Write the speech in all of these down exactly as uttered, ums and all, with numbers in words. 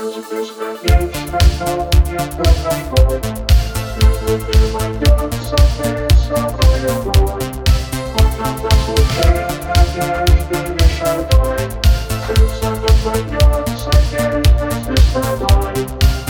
Твой бесконечный, но не путь. Если ты найдется, ты с собой огонь. Вот надо путей, надежды лишь одной. Сердце наполнется нежностью с тобой.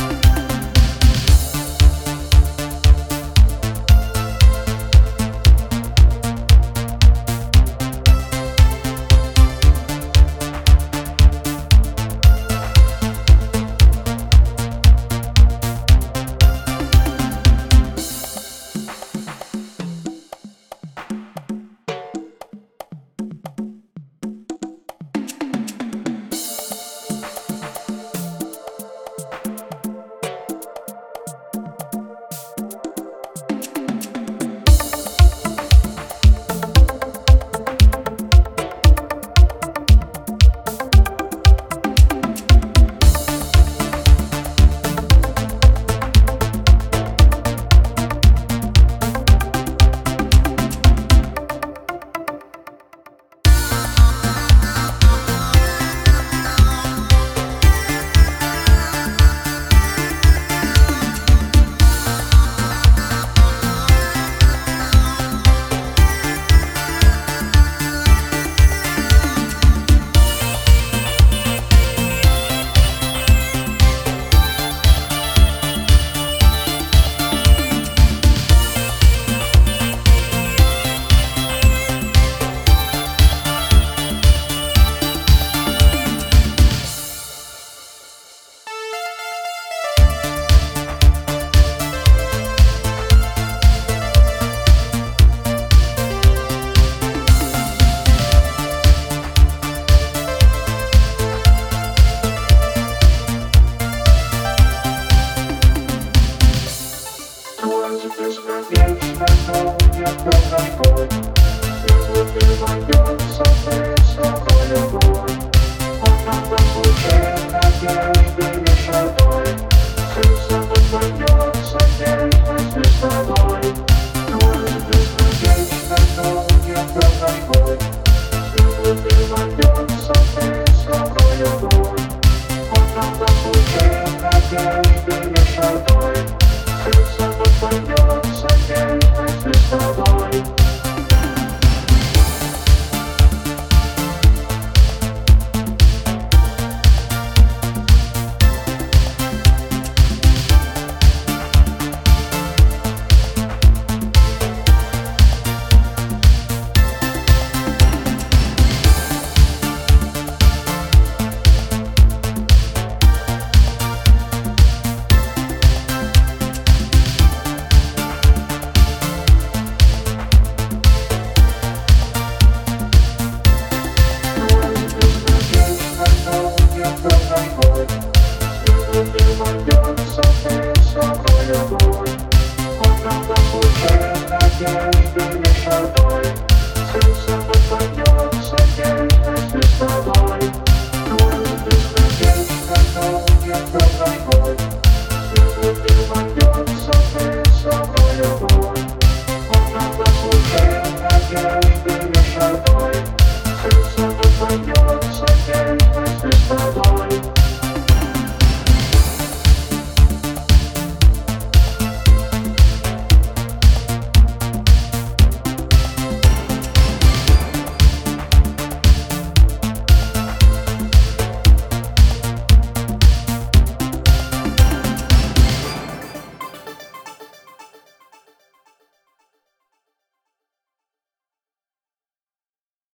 Бесконечно, но не путь. Если ты найдется, ты с собой огонь. Вот надо путей, надежды лишь одной. Сердце наполнется нежностью с тобой. Твой бесконечный, но не путь. Если ты найдется, ты с собой огонь. Вот надо путей, надежды лишь одной. Сердце наполнется нежностью с тобой.